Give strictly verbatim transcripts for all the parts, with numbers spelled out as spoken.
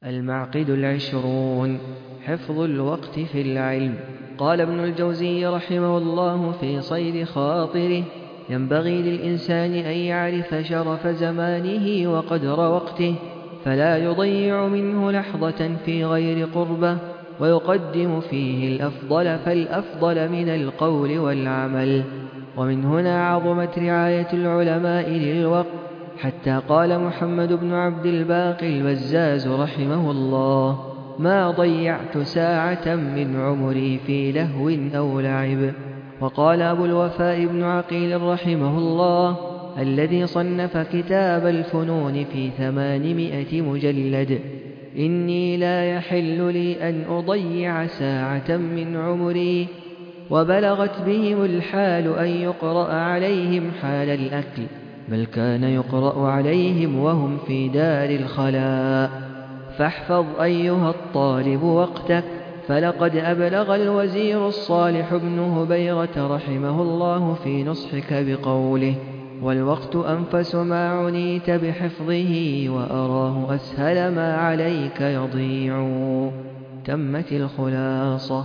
المعقد العشرون. حفظ الوقت في العلم. قال ابن الجوزي رحمه الله في صيد خاطره: ينبغي للإنسان أن يعرف شرف زمانه وقدر وقته، فلا يضيع منه لحظة في غير قربة، ويقدم فيه الأفضل فالأفضل من القول والعمل. ومن هنا عظمت رعاية العلماء للوقت، حتى قال محمد بن عبد الباقي البزاز رحمه الله: ما ضيعت ساعة من عمري في لهو أو لعب. وقال أبو الوفاء بن عقيل رحمه الله الذي صنف كتاب الفنون في ثمانمائة مجلد: إني لا يحل لي أن أضيع ساعة من عمري، وبلغت بهم الحال أن يقرأ عليهم حال الأكل، بل كان يقرأ عليهم وهم في دار الخلاء. فاحفظ أيها الطالب وقتك، فلقد أبلغ الوزير الصالح بن هبيرة رحمه الله في نصحك بقوله: والوقت أنفس ما عنيت بحفظه، وأراه أسهل ما عليك يضيع. تمت الخلاصة.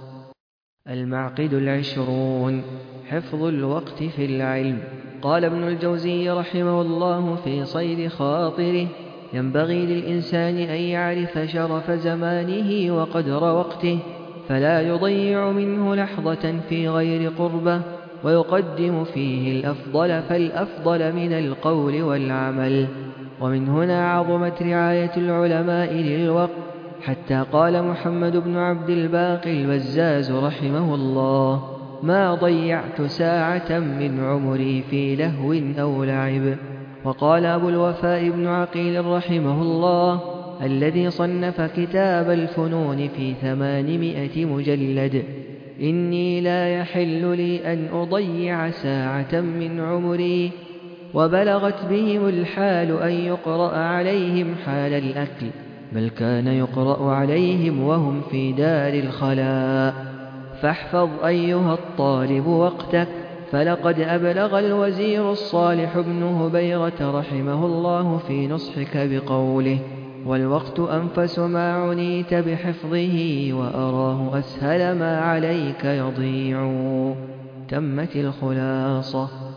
المعقد العشرون. حفظ الوقت في العلم. قال ابن الجوزي رحمه الله في صيد خاطره: ينبغي للإنسان أن يعرف شرف زمانه وقدر وقته، فلا يضيع منه لحظة في غير قربة، ويقدم فيه الأفضل فالأفضل من القول والعمل. ومن هنا عظمت رعاية العلماء للوقت، حتى قال محمد بن عبد الباقي البزاز رحمه الله: ما ضيعت ساعة من عمري في لهو أو لعب. وقال أبو الوفاء بن عقيل رحمه الله الذي صنف كتاب الفنون في ثمانمائة مجلد: إني لا يحل لي أن أضيع ساعة من عمري، وبلغت بهم الحال أن يقرأ عليهم حال الأكل، بل كان يقرأ عليهم وهم في دار الخلاء. فاحفظ أيها الطالب وقتك، فلقد أبلغ الوزير الصالح بن هبيرة رحمه الله في نصحك بقوله: والوقت أنفس ما عنيت بحفظه، وأراه أسهل ما عليك يضيع. تمت الخلاصة.